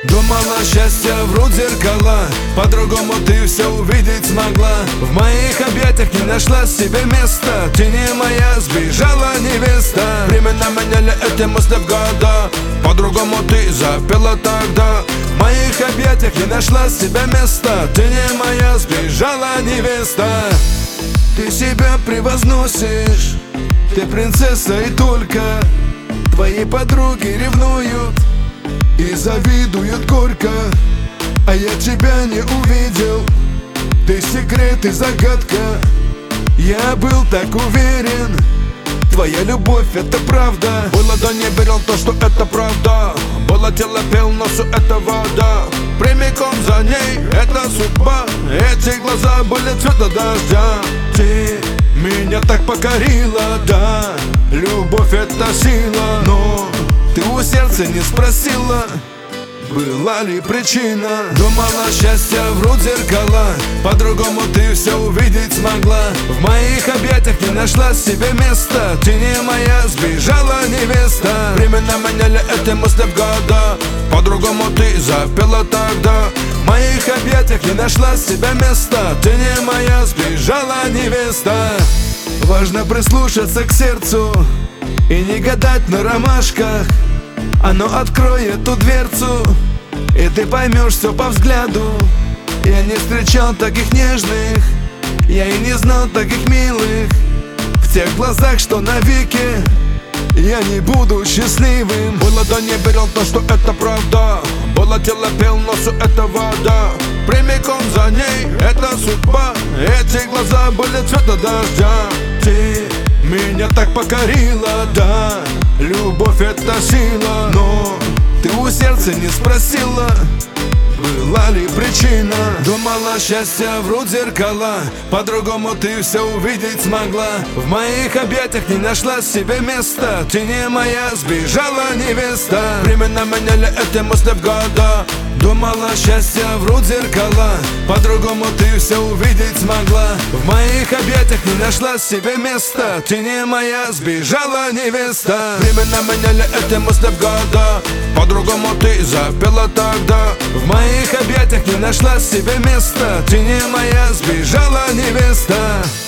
Думала, счастье врут зеркала, по-другому ты все увидеть смогла. В моих объятиях не нашла себе места. Ты не моя, сбежала невеста. Времена меняли эти мысли в года, по-другому ты запела тогда. В моих объятиях не нашла себе места. Ты не моя, сбежала невеста. Ты себя превозносишь, ты принцесса и только. Твои подруги ревнуют и завидуют горько, а я тебя не увидел. Ты секрет и загадка. Я был так уверен, твоя любовь это правда. Было да не верил то, что это правда. Было тело пел, но все это вода. Прямиком за ней это судьба. Эти глаза были цвета дождя. Ты меня так покорила, да. Любовь это сила, но ты у сердца не спросила, была ли причина. Думала, счастье врут зеркала, по-другому ты все увидеть смогла. В моих объятиях не нашла себе места. Ты не моя, сбежала невеста. Времена меняли эти мысли в года, по-другому ты запела тогда. В моих объятиях не нашла себе места. Ты не моя, сбежала невеста. Важно прислушаться к сердцу и не гадать на ромашках. Оно откроет ту дверцу, и ты поймешь все по взгляду. Я не встречал таких нежных, я и не знал таких милых. В тех глазах, что навеки я не буду счастливым. Было да не верил то, что это правда. Было тело пел, но все это вода. Прямиком за ней это судьба. Эти глаза были цвета дождя. Ты меня так покорила, да. Любовь это сила, но ты у сердца не спросила, была ли причина. Думала, счастье врут зеркала, по-другому ты все увидеть смогла. В моих объятиях не нашла себе места. Ты не моя, сбежала невеста. Времена меняли эти мысли в года. Думала, счастье врут зеркала, по-другому ты все увидеть смогла. В моих объятиях не нашла себе места. Ты не моя, сбежала невеста. Времена меняли эти мысли в года, по-другому ты запела тогда. В моих объятиях не нашла себе места. Ты не моя, сбежала невеста.